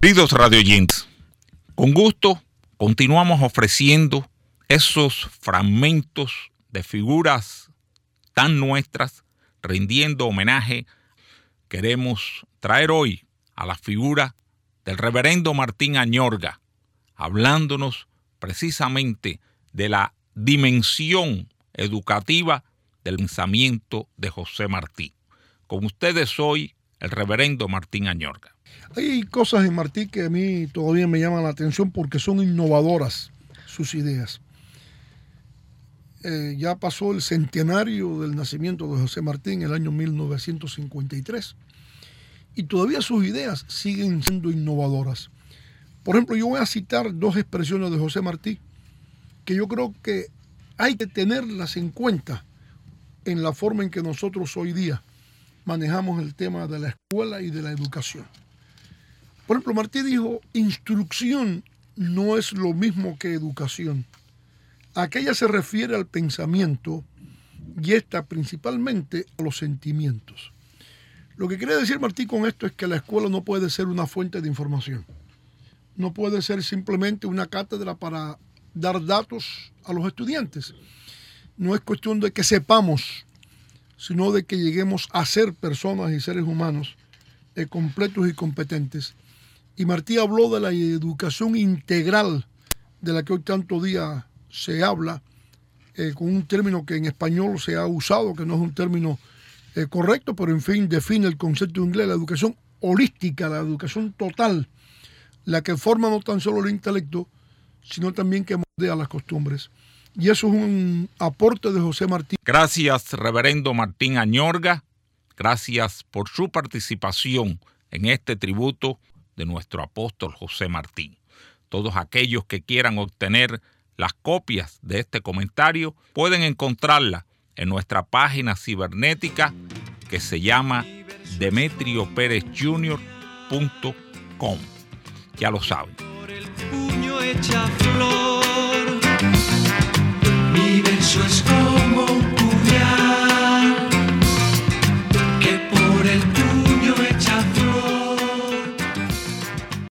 Queridos radioyentes, con gusto continuamos ofreciendo esos fragmentos de figuras tan nuestras, rindiendo homenaje. Queremos traer hoy a la figura del reverendo Martín Añorga, hablándonos precisamente de la dimensión educativa del pensamiento de José Martí. Con ustedes hoy, el reverendo Martín Añorga. Hay cosas en Martí que a mí todavía me llaman la atención porque son innovadoras sus ideas. Ya pasó el centenario del nacimiento de José Martí en el año 1953 y todavía sus ideas siguen siendo innovadoras. Por ejemplo, yo voy a citar dos expresiones de José Martí que yo creo que hay que tenerlas en cuenta en la forma en que nosotros hoy día manejamos el tema de la escuela y de la educación. Por ejemplo, Martí dijo, instrucción no es lo mismo que educación. Aquella se refiere al pensamiento y esta principalmente a los sentimientos. Lo que quiere decir Martí con esto es que la escuela no puede ser una fuente de información. No puede ser simplemente una cátedra para dar datos a los estudiantes. No es cuestión de que sepamos, sino de que lleguemos a ser personas y seres humanos completos y competentes. Y Martí habló de la educación integral de la que hoy tanto día se habla, con un término que en español se ha usado, que no es un término correcto, pero en fin define el concepto en inglés, la educación holística, la educación total, la que forma no tan solo el intelecto, sino también que moldea las costumbres. Y eso es un aporte de José Martí. Gracias, reverendo Martín Añorga. Gracias por su participación en este tributo de nuestro apóstol José Martí. Todos aquellos que quieran obtener las copias de este comentario pueden encontrarla en nuestra página cibernética que se llama demetrioperezjr.com. Ya lo saben. Por el puño hecha flor, mi verso es